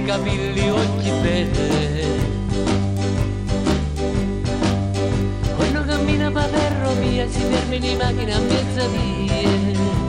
capelli, occhi belli. Quando cammina per ferrovia si ferma in macchina a mezza via.